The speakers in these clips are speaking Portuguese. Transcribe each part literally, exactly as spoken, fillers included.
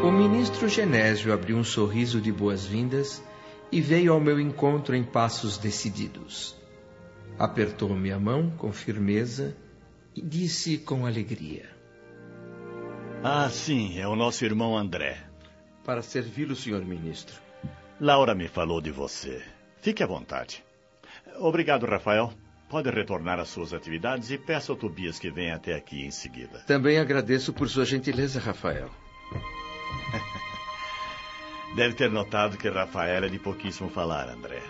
O ministro Genésio abriu um sorriso de boas-vindas e veio ao meu encontro em passos decididos. Apertou-me a mão com firmeza e disse com alegria: Ah, sim, é o nosso irmão André. Para servi-lo, senhor ministro. Laura me falou de você. Fique à vontade. Obrigado, Rafael. Pode retornar às suas atividades e peço ao Tobias que venha até aqui em seguida. Também agradeço por sua gentileza, Rafael. Deve ter notado que Rafael é de pouquíssimo falar, André.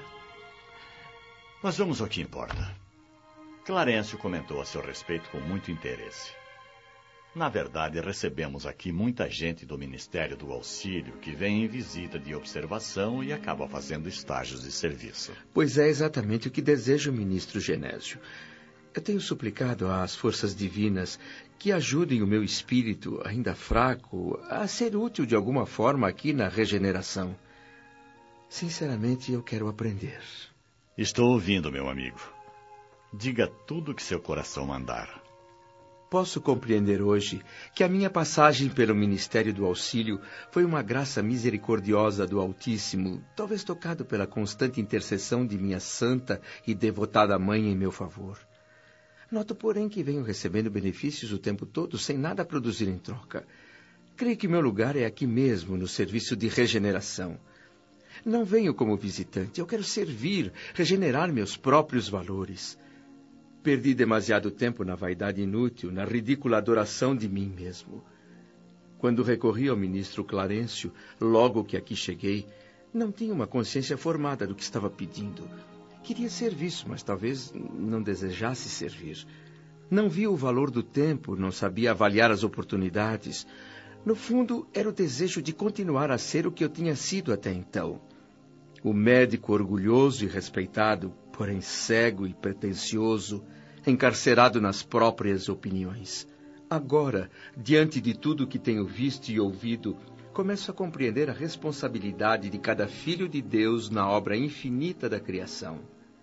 Mas vamos ao que importa. Clarencio comentou a seu respeito com muito interesse. Na verdade, recebemos aqui muita gente do Ministério do Auxílio que vem em visita de observação e acaba fazendo estágios de serviço. Pois é exatamente o que desejo, ministro Genésio. Eu tenho suplicado às forças divinas que ajudem o meu espírito, ainda fraco, a ser útil de alguma forma aqui na regeneração. Sinceramente, eu quero aprender. Estou ouvindo, meu amigo. Diga tudo o que seu coração mandar. Posso compreender hoje que a minha passagem pelo Ministério do Auxílio foi uma graça misericordiosa do Altíssimo, talvez tocado pela constante intercessão de minha santa e devotada mãe em meu favor. Noto, porém, que venho recebendo benefícios o tempo todo sem nada produzir em troca. Creio que meu lugar é aqui mesmo, no serviço de regeneração. Não venho como visitante, eu quero servir, regenerar meus próprios valores. Perdi demasiado tempo na vaidade inútil, na ridícula adoração de mim mesmo. Quando recorri ao ministro Clarencio, logo que aqui cheguei, não tinha uma consciência formada do que estava pedindo. Queria serviço, mas talvez não desejasse servir. Não via o valor do tempo, não sabia avaliar as oportunidades. No fundo, era o desejo de continuar a ser o que eu tinha sido até então. O médico orgulhoso e respeitado, porém cego e pretensioso, encarcerado nas próprias opiniões. Agora, diante de tudo que tenho visto e ouvido, começo a compreender a responsabilidade de cada filho de Deus na obra infinita da criação.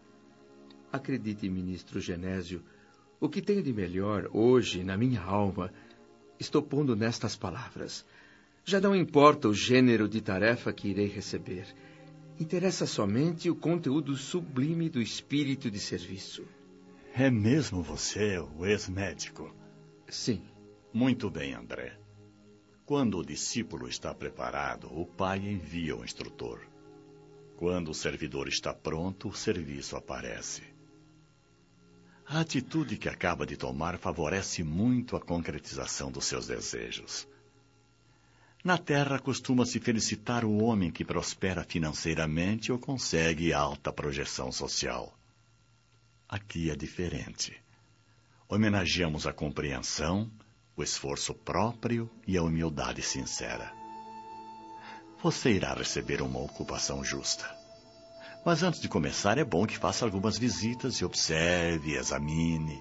Acredite, ministro Genésio, o que tenho de melhor hoje na minha alma, estou pondo nestas palavras. Já não importa o gênero de tarefa que irei receber. Interessa somente o conteúdo sublime do espírito de serviço. É mesmo você, o ex-médico? Sim. Muito bem, André. Quando o discípulo está preparado, o pai envia o instrutor. Quando o servidor está pronto, o serviço aparece. A atitude que acaba de tomar favorece muito a concretização dos seus desejos. Na Terra, costuma-se felicitar o homem que prospera financeiramente ou consegue alta projeção social. Aqui é diferente. Homenageamos a compreensão, o esforço próprio e a humildade sincera. Você irá receber uma ocupação justa. Mas antes de começar, é bom que faça algumas visitas e observe, examine.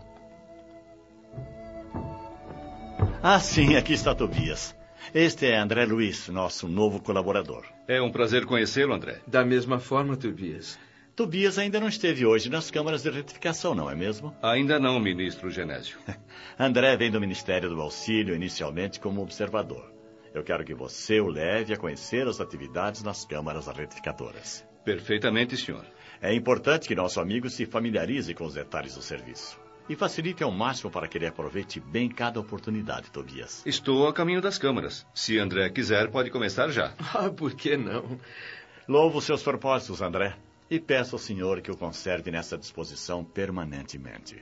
Ah, sim, aqui está Tobias. Este é André Luiz, nosso novo colaborador. É um prazer conhecê-lo, André. Da mesma forma, Tobias. Tobias ainda não esteve hoje nas câmaras de retificação, não é mesmo? Ainda não, ministro Genésio. André vem do Ministério do Auxílio inicialmente como observador. Eu quero que você o leve a conhecer as atividades nas câmaras retificadoras. Perfeitamente, senhor. É importante que nosso amigo se familiarize com os detalhes do serviço. E facilite ao máximo para que ele aproveite bem cada oportunidade, Tobias. Estou a caminho das câmaras. Se André quiser, pode começar já. Ah, por que não? Louvo os seus propósitos, André. E peço ao senhor que o conserve nessa disposição permanentemente.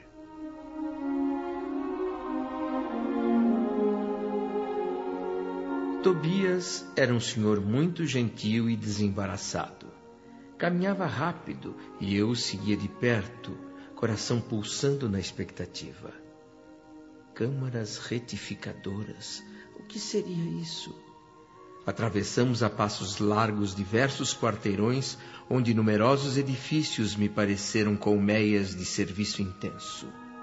Tobias era um senhor muito gentil e desembaraçado. Caminhava rápido e eu o seguia de perto, coração pulsando na expectativa. Câmaras retificadoras, o que seria isso? Atravessamos a passos largos diversos quarteirões, onde numerosos edifícios me pareceram colmeias de serviço intenso.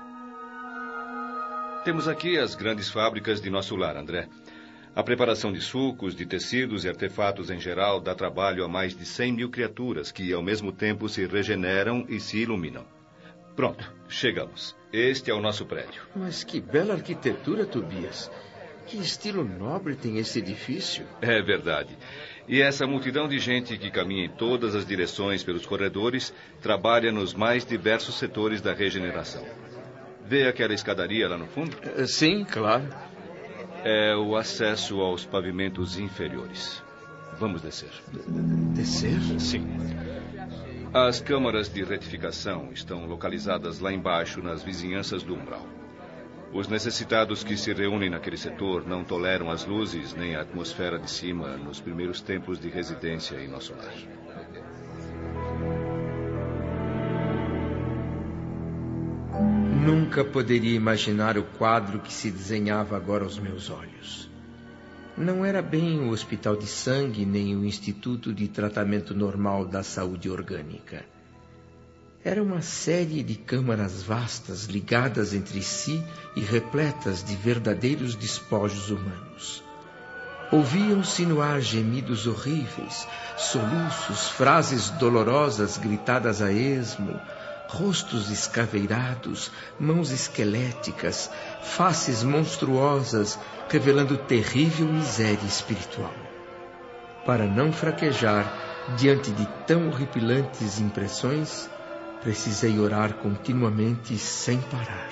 Temos aqui as grandes fábricas de nosso lar, André. A preparação de sucos, de tecidos e artefatos em geral dá trabalho a mais de cem mil criaturas que, ao mesmo tempo, se regeneram e se iluminam. Pronto, chegamos. Este é o nosso prédio. Mas que bela arquitetura, Tobias. Que estilo nobre tem esse edifício? É verdade. E essa multidão de gente que caminha em todas as direções pelos corredores trabalha nos mais diversos setores da regeneração. Vê aquela escadaria lá no fundo? Sim, claro. É o acesso aos pavimentos inferiores. Vamos descer. Descer? Sim. As câmaras de retificação estão localizadas lá embaixo, nas vizinhanças do umbral. Os necessitados que se reúnem naquele setor não toleram as luzes nem a atmosfera de cima nos primeiros tempos de residência em nosso lar. Nunca poderia imaginar o quadro que se desenhava agora aos meus olhos. Não era bem o hospital de sangue nem o Instituto de Tratamento Normal da Saúde Orgânica. Era uma série de câmaras vastas ligadas entre si e repletas de verdadeiros despojos humanos. Ouviam-se no ar gemidos horríveis, soluços, frases dolorosas gritadas a esmo, rostos escaveirados, mãos esqueléticas, faces monstruosas, revelando terrível miséria espiritual. Para não fraquejar diante de tão horripilantes impressões, precisei orar continuamente sem parar.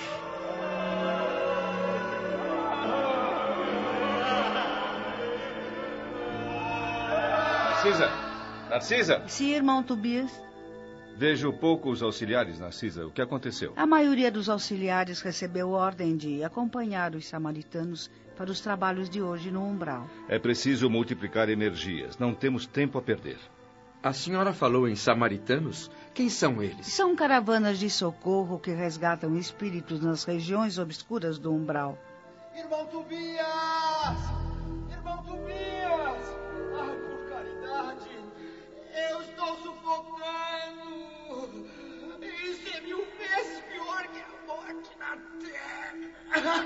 Narcisa! Narcisa! Sim, irmão Tobias. Vejo poucos auxiliares, Narcisa. O que aconteceu? A maioria dos auxiliares recebeu ordem de acompanhar os samaritanos para os trabalhos de hoje no umbral. É preciso multiplicar energias. Não temos tempo a perder. A senhora falou em samaritanos? Quem são eles? São caravanas de socorro que resgatam espíritos nas regiões obscuras do umbral. Irmão Tobias! Irmão Tobias! Ai, por caridade, eu estou sufocando! Isso é mil vezes pior que a morte na terra!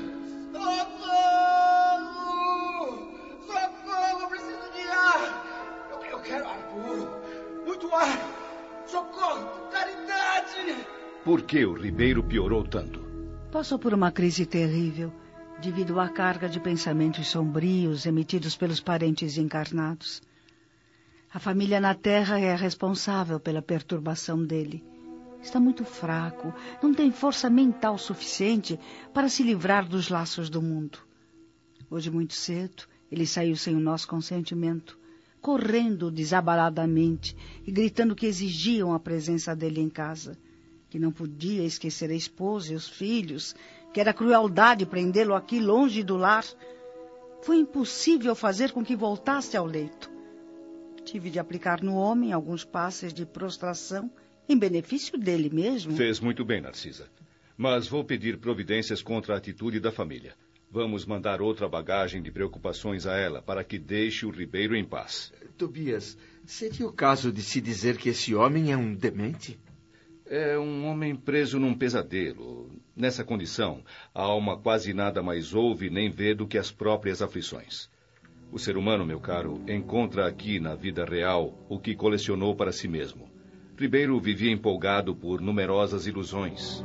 Socorro! Socorro! Eu preciso de ar! Eu, eu quero ar puro! Muito ar! Socorro! Por caridade! Por que o Ribeiro piorou tanto? Passou por uma crise terrível, devido à carga de pensamentos sombrios emitidos pelos parentes encarnados. A família na Terra é a responsável pela perturbação dele. Está muito fraco, não tem força mental suficiente para se livrar dos laços do mundo. Hoje, muito cedo, ele saiu sem o nosso consentimento, correndo desabaladamente e gritando que exigiam a presença dele em casa, que não podia esquecer a esposa e os filhos, que era crueldade prendê-lo aqui longe do lar. Foi impossível fazer com que voltasse ao leito. Tive de aplicar no homem alguns passes de prostração em benefício dele mesmo. Fez muito bem, Narcisa. Mas vou pedir providências contra a atitude da família. Vamos mandar outra bagagem de preocupações a ela para que deixe o Ribeiro em paz. Tobias, seria o caso de se dizer que esse homem é um demente? É um homem preso num pesadelo. Nessa condição, a alma quase nada mais ouve nem vê do que as próprias aflições. O ser humano, meu caro, encontra aqui na vida real o que colecionou para si mesmo. Ribeiro vivia empolgado por numerosas ilusões.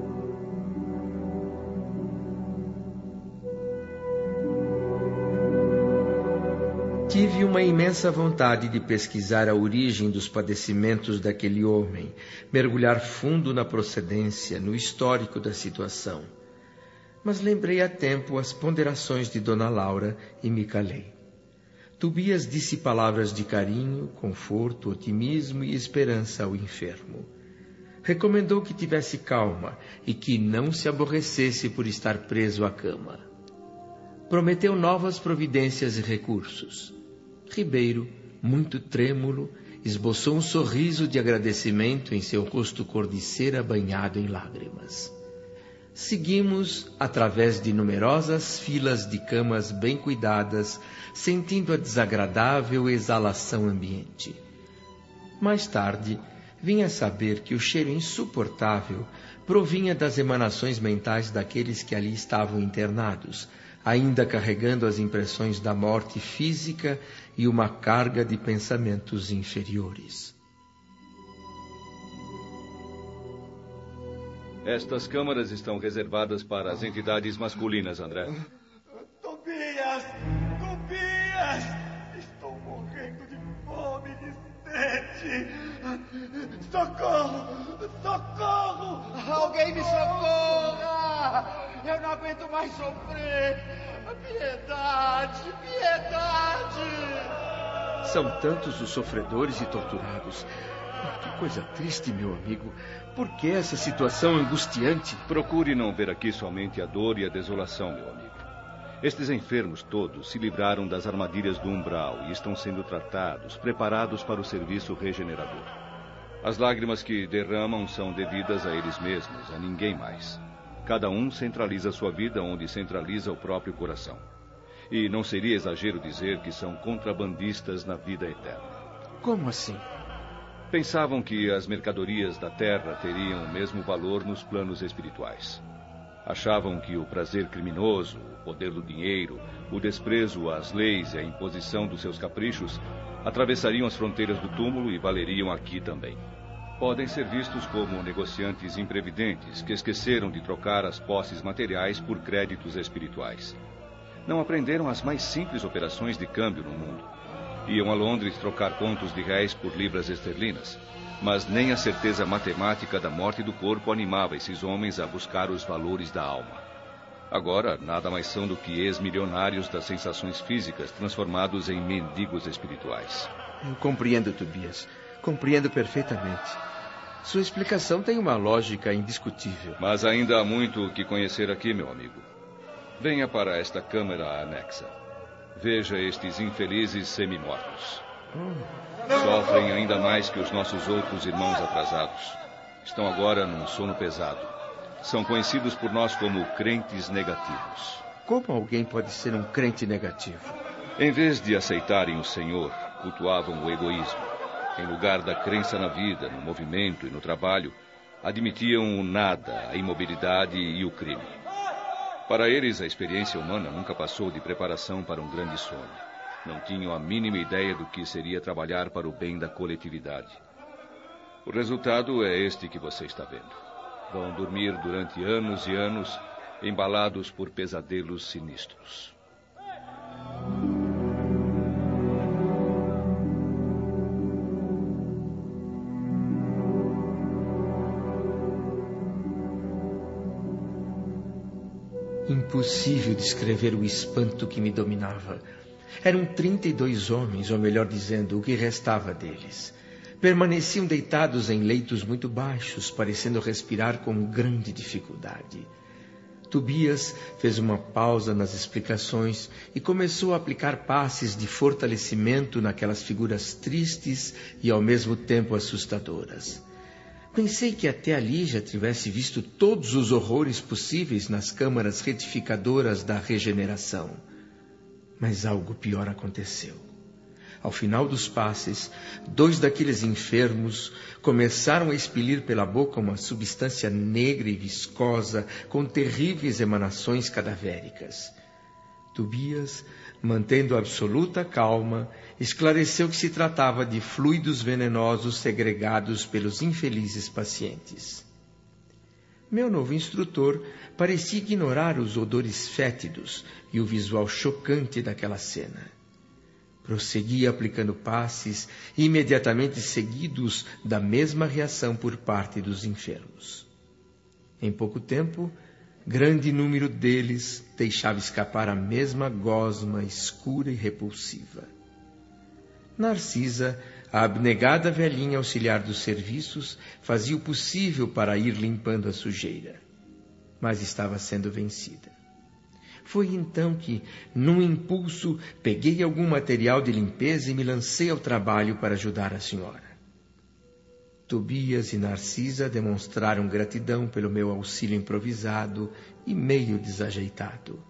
Tive uma imensa vontade de pesquisar a origem dos padecimentos daquele homem, mergulhar fundo na procedência, no histórico da situação. Mas lembrei a tempo as ponderações de Dona Laura e me calei. Tobias disse palavras de carinho, conforto, otimismo e esperança ao enfermo. Recomendou que tivesse calma e que não se aborrecesse por estar preso à cama. Prometeu novas providências e recursos. Ribeiro, muito trêmulo, esboçou um sorriso de agradecimento em seu rosto cor de cera banhado em lágrimas. Seguimos através de numerosas filas de camas bem cuidadas, sentindo a desagradável exalação ambiente. Mais tarde, vim a saber que o cheiro insuportável provinha das emanações mentais daqueles que ali estavam internados, ainda carregando as impressões da morte física e uma carga de pensamentos inferiores. Estas câmaras estão reservadas para as entidades masculinas, André. gente! Socorro! Socorro! Alguém me socorra! Eu não aguento mais sofrer! Piedade! Piedade! São tantos os sofredores e torturados. Que coisa triste, meu amigo. Por que essa situação angustiante? Procure não ver aqui somente a dor e a desolação, meu amigo. Estes enfermos todos se livraram das armadilhas do umbral e estão sendo tratados, preparados para o serviço regenerador. As lágrimas que derramam são devidas a eles mesmos, a ninguém mais. Cada um centraliza sua vida onde centraliza o próprio coração. E não seria exagero dizer que são contrabandistas na vida eterna. Como assim? Pensavam que as mercadorias da terra teriam o mesmo valor nos planos espirituais. Achavam que o prazer criminoso, o poder do dinheiro, o desprezo às leis e a imposição dos seus caprichos atravessariam as fronteiras do túmulo e valeriam aqui também. Podem ser vistos como negociantes imprevidentes que esqueceram de trocar as posses materiais por créditos espirituais. Não aprenderam as mais simples operações de câmbio no mundo. Iam a Londres trocar contos de réis por libras esterlinas, mas nem a certeza matemática da morte do corpo animava esses homens a buscar os valores da alma. Agora, nada mais são do que ex-milionários das sensações físicas transformados em mendigos espirituais. Eu compreendo, Tobias. Compreendo perfeitamente. Sua explicação tem uma lógica indiscutível. Mas ainda há muito o que conhecer aqui, meu amigo. Venha para esta câmara anexa. Veja estes infelizes semi-mortos. Sofrem ainda mais que os nossos outros irmãos atrasados. Estão agora num sono pesado. São conhecidos por nós como crentes negativos. Como alguém pode ser um crente negativo? Em vez de aceitarem o Senhor, cultuavam o egoísmo. Em lugar da crença na vida, no movimento e no trabalho, admitiam o nada, a imobilidade e o crime. Para eles, a experiência humana nunca passou de preparação para um grande sonho. Não tinham a mínima ideia do que seria trabalhar para o bem da coletividade. O resultado é este que você está vendo. Vão dormir durante anos e anos, embalados por pesadelos sinistros. Impossível descrever o espanto que me dominava. Eram trinta e dois homens, ou melhor dizendo, o que restava deles. Permaneciam deitados em leitos muito baixos, parecendo respirar com grande dificuldade. Tobias fez uma pausa nas explicações e começou a aplicar passes de fortalecimento naquelas figuras tristes e ao mesmo tempo assustadoras. Pensei que até ali já tivesse visto todos os horrores possíveis nas câmaras retificadoras da regeneração. Mas algo pior aconteceu. Ao final dos passes, dois daqueles enfermos começaram a expelir pela boca uma substância negra e viscosa, com terríveis emanações cadavéricas. Tobias, mantendo absoluta calma, esclareceu que se tratava de fluidos venenosos segregados pelos infelizes pacientes. Meu novo instrutor parecia ignorar os odores fétidos e o visual chocante daquela cena. Prosseguia aplicando passes, imediatamente seguidos da mesma reação por parte dos enfermos. Em pouco tempo, grande número deles deixava escapar a mesma gosma escura e repulsiva. Narcisa, a abnegada velhinha auxiliar dos serviços, fazia o possível para ir limpando a sujeira, mas estava sendo vencida. Foi então que, num impulso, peguei algum material de limpeza e me lancei ao trabalho para ajudar a senhora. Tobias e Narcisa demonstraram gratidão pelo meu auxílio improvisado e meio desajeitado.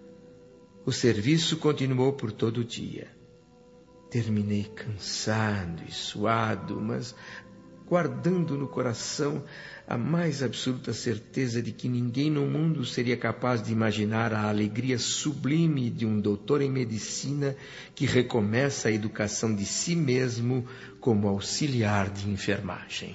O serviço continuou por todo o dia. Terminei cansado e suado, mas guardando no coração a mais absoluta certeza de que ninguém no mundo seria capaz de imaginar a alegria sublime de um doutor em medicina que recomeça a educação de si mesmo como auxiliar de enfermagem.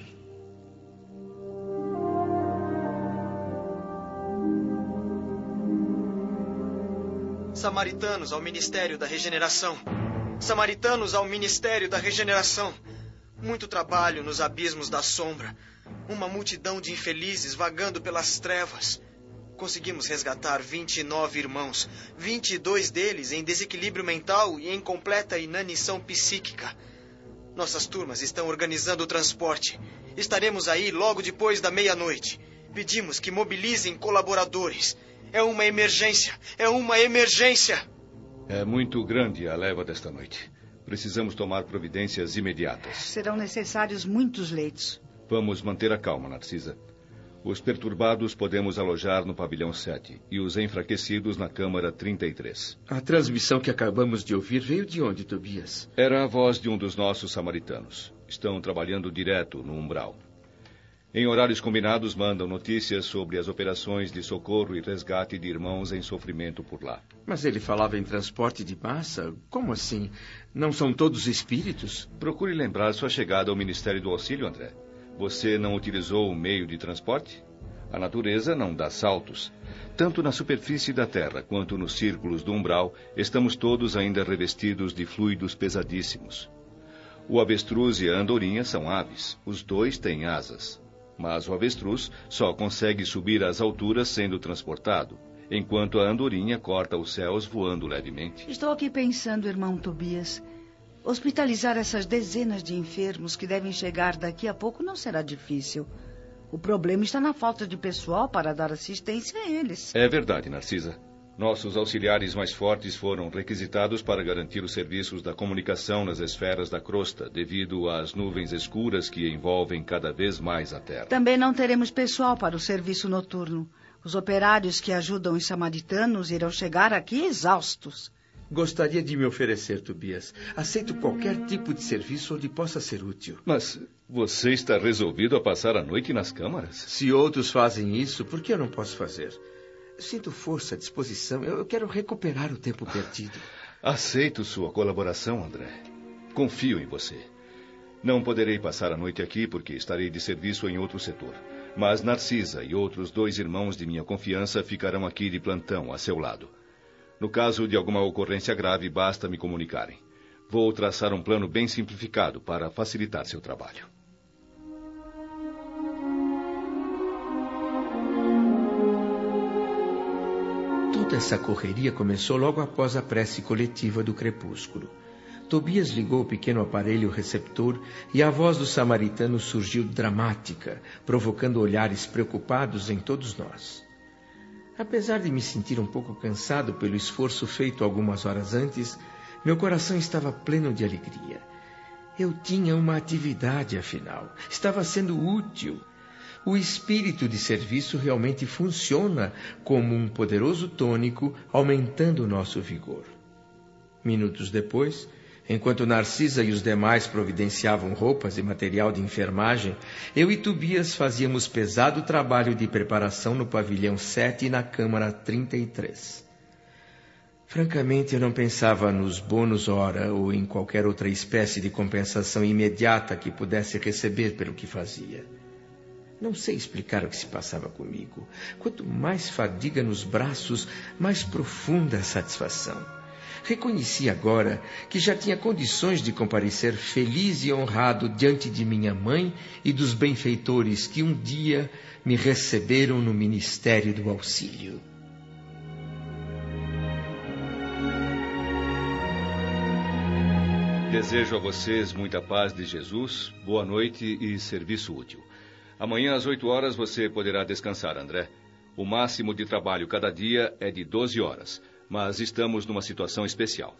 Samaritanos ao Ministério da Regeneração. Samaritanos ao Ministério da Regeneração. Muito trabalho nos abismos da sombra. Uma multidão de infelizes vagando pelas trevas. Conseguimos resgatar vinte e nove irmãos. vinte e dois deles em desequilíbrio mental e em completa inanição psíquica. Nossas turmas estão organizando o transporte. Estaremos aí logo depois da meia-noite. Pedimos que mobilizem colaboradores. É uma emergência. É uma emergência. É muito grande a leva desta noite. Precisamos tomar providências imediatas. Serão necessários muitos leitos. Vamos manter a calma, Narcisa. Os perturbados podemos alojar no pavilhão sete e os enfraquecidos na câmara trinta e três. A transmissão que acabamos de ouvir veio de onde, Tobias? Era a voz de um dos nossos samaritanos. Estão trabalhando direto no umbral. Em horários combinados, mandam notícias sobre as operações de socorro e resgate de irmãos em sofrimento por lá. Mas ele falava em transporte de massa? Como assim? Não são todos espíritos? Procure lembrar sua chegada ao Ministério do Auxílio, André. Você não utilizou o meio de transporte? A natureza não dá saltos. Tanto na superfície da Terra quanto nos círculos do umbral, estamos todos ainda revestidos de fluidos pesadíssimos. O avestruz e a andorinha são aves. Os dois têm asas. Mas o avestruz só consegue subir às alturas sendo transportado, enquanto a andorinha corta os céus voando levemente. Estou aqui pensando, irmão Tobias. Hospitalizar essas dezenas de enfermos que devem chegar daqui a pouco não será difícil. O problema está na falta de pessoal para dar assistência a eles. É verdade, Narcisa. Nossos auxiliares mais fortes foram requisitados para garantir os serviços da comunicação nas esferas da crosta, devido às nuvens escuras que envolvem cada vez mais a Terra. Também não teremos pessoal para o serviço noturno. Os operários que ajudam os samaritanos irão chegar aqui exaustos. Gostaria de me oferecer, Tobias. Aceito qualquer tipo de serviço onde possa ser útil. Mas você está resolvido a passar a noite nas câmaras? Se outros fazem isso, por que eu não posso fazer? Eu sinto força, disposição. Eu quero recuperar o tempo perdido. Aceito sua colaboração, André. Confio em você. Não poderei passar a noite aqui porque estarei de serviço em outro setor. Mas Narcisa e outros dois irmãos de minha confiança ficarão aqui de plantão a seu lado. No caso de alguma ocorrência grave, basta me comunicarem. Vou traçar um plano bem simplificado para facilitar seu trabalho. Toda essa correria começou logo após a prece coletiva do crepúsculo. Tobias ligou o pequeno aparelho receptor e a voz do samaritano surgiu dramática, provocando olhares preocupados em todos nós. Apesar de me sentir um pouco cansado pelo esforço feito algumas horas antes, meu coração estava pleno de alegria. Eu tinha uma atividade, afinal. Estava sendo útil. O espírito de serviço realmente funciona como um poderoso tônico, aumentando o nosso vigor. Minutos depois, enquanto Narcisa e os demais providenciavam roupas e material de enfermagem, eu e Tobias fazíamos pesado trabalho de preparação no pavilhão sete e na câmara trinta e três. Francamente, eu não pensava nos bônus hora ou em qualquer outra espécie de compensação imediata que pudesse receber pelo que fazia. Não sei explicar o que se passava comigo. Quanto mais fadiga nos braços, mais profunda a satisfação. Reconheci agora que já tinha condições de comparecer feliz e honrado diante de minha mãe e dos benfeitores que um dia me receberam no Ministério do Auxílio. Desejo a vocês muita paz de Jesus, boa noite e serviço útil. Amanhã às oito horas você poderá descansar, André. O máximo de trabalho cada dia é de doze horas. Mas estamos numa situação especial.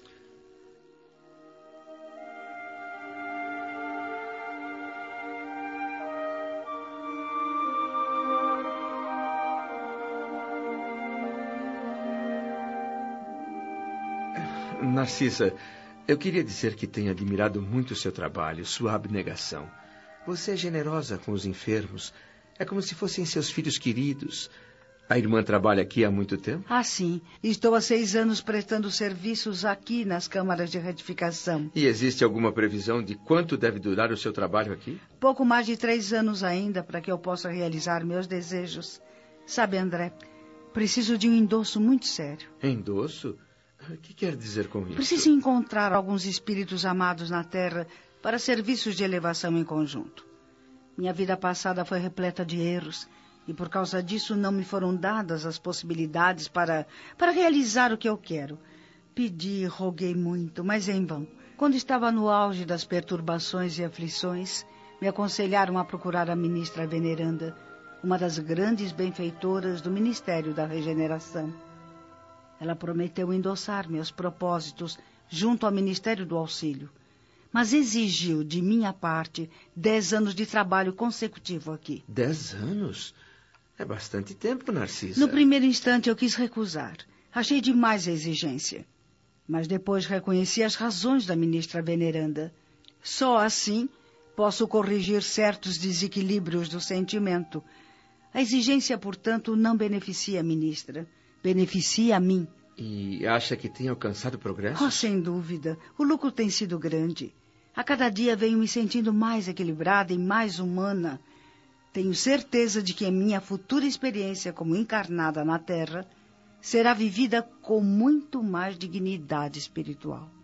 Narcisa, eu queria dizer que tenho admirado muito o seu trabalho, sua abnegação. Você é generosa com os enfermos. É como se fossem seus filhos queridos. A irmã trabalha aqui há muito tempo? Ah, sim. Estou há seis anos prestando serviços aqui nas câmaras de retificação. E existe alguma previsão de quanto deve durar o seu trabalho aqui? Pouco mais de três anos ainda para que eu possa realizar meus desejos. Sabe, André, preciso de um endosso muito sério. Endosso? O que quer dizer com isso? Preciso encontrar alguns espíritos amados na Terra para serviços de elevação em conjunto. Minha vida passada foi repleta de erros, e por causa disso não me foram dadas as possibilidades para, para realizar o que eu quero. Pedi, roguei muito, mas em vão. Quando estava no auge das perturbações e aflições, me aconselharam a procurar a ministra Veneranda, uma das grandes benfeitoras do Ministério da Regeneração. Ela prometeu endossar meus propósitos junto ao Ministério do Auxílio, mas exigiu de minha parte dez anos de trabalho consecutivo aqui. Dez anos? É bastante tempo, Narcisa. No primeiro instante eu quis recusar. Achei demais a exigência. Mas depois reconheci as razões da ministra Veneranda. Só assim posso corrigir certos desequilíbrios do sentimento. A exigência, portanto, não beneficia a ministra. Beneficia a mim. E acha que tem alcançado progresso? Oh, sem dúvida. O lucro tem sido grande. A cada dia venho me sentindo mais equilibrada e mais humana. Tenho certeza de que a minha futura experiência como encarnada na Terra será vivida com muito mais dignidade espiritual.